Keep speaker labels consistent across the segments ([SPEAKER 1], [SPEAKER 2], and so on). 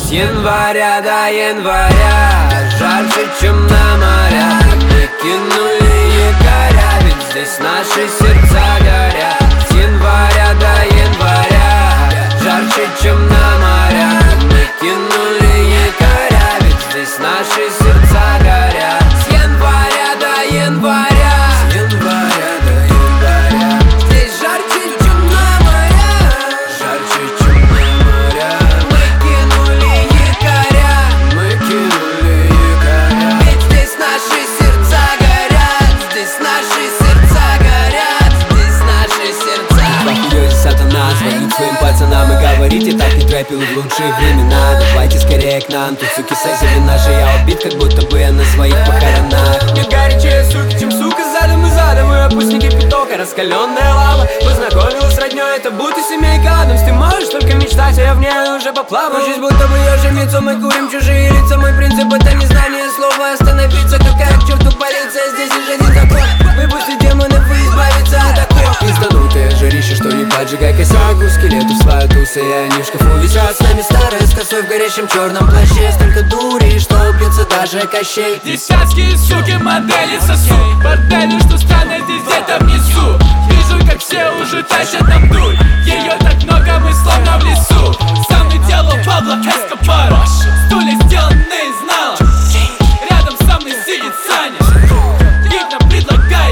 [SPEAKER 1] С января до января жарче, чем на морях. Мы кинули якоря, ведь здесь наши сердца горят. С января до января жарче, чем на морях. Мы кинули якоря, ведь здесь наши сердца горят. С января до января, с января до января здесь жарче, чем на морях. Жарче, чем на морях. Мы кинули якоря, мы кинули якоря, ведь здесь наши сердца горят. Здесь наши сердца горят. Здесь наши сердца.
[SPEAKER 2] Похуёй, сатана, звонит своим пацанам и говорите, так не трэпил в лучшие времена. Давайте скорее к нам, тут суки созили наши. Я убит, как будто бы я на своих похоронах.
[SPEAKER 1] Мне горячее, суки, чем сука задом и задом. И опусни кипяток, а раскаленная лава. Познакомилась с роднёй, это будто семейка Адамс. Ты можешь только мечтать, а я в ней уже поплаваю. Жизнь будто бы ежемицу, мы курим чужие лица. Мой принцип это незнание слова остановиться. Какая к черту полиция, здесь и жизнь закон. Выпусти демонов и избавиться от оков.
[SPEAKER 2] Пизданутое жарище, что не поджигай косяк. У скелетов своя туса, и они в шкафу висят.
[SPEAKER 1] С нами старая с косой в горящем черном плаще. Столько дури, что убьется даже Кощей.
[SPEAKER 3] Десятки, суки, модели сосут бордели, что странно здесь где-то внизу. Вижу, как все уже тащат нам дурь. Ее так много, мы словно в лесу. Сам делал Пабло Эскобара. Стулья сделаны из нала. Рядом со мной сидит Саня. Гид нам предлагает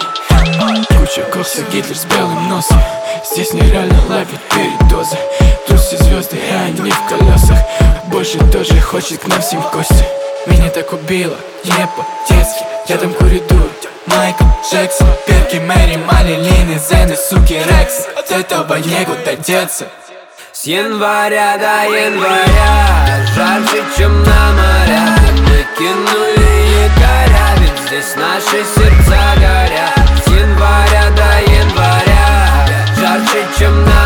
[SPEAKER 3] Саня.
[SPEAKER 4] Куча кокса, Гитлер с белым носом. Здесь нереально ловить передозы. Тут все звезды, и они в колесах. Больше тоже хочет к нам всем в гости. Меня так убило, не по-детски. Я там курю дурь. Майкл Джексон, Перки, Мэри, Мали, Лины, Зены, суки, Рекс. От этого некуда деться.
[SPEAKER 1] С января до января жарче, чем на морях. Мы кинули якоря, ведь здесь наши сердца горят. С января до января жарче, чем на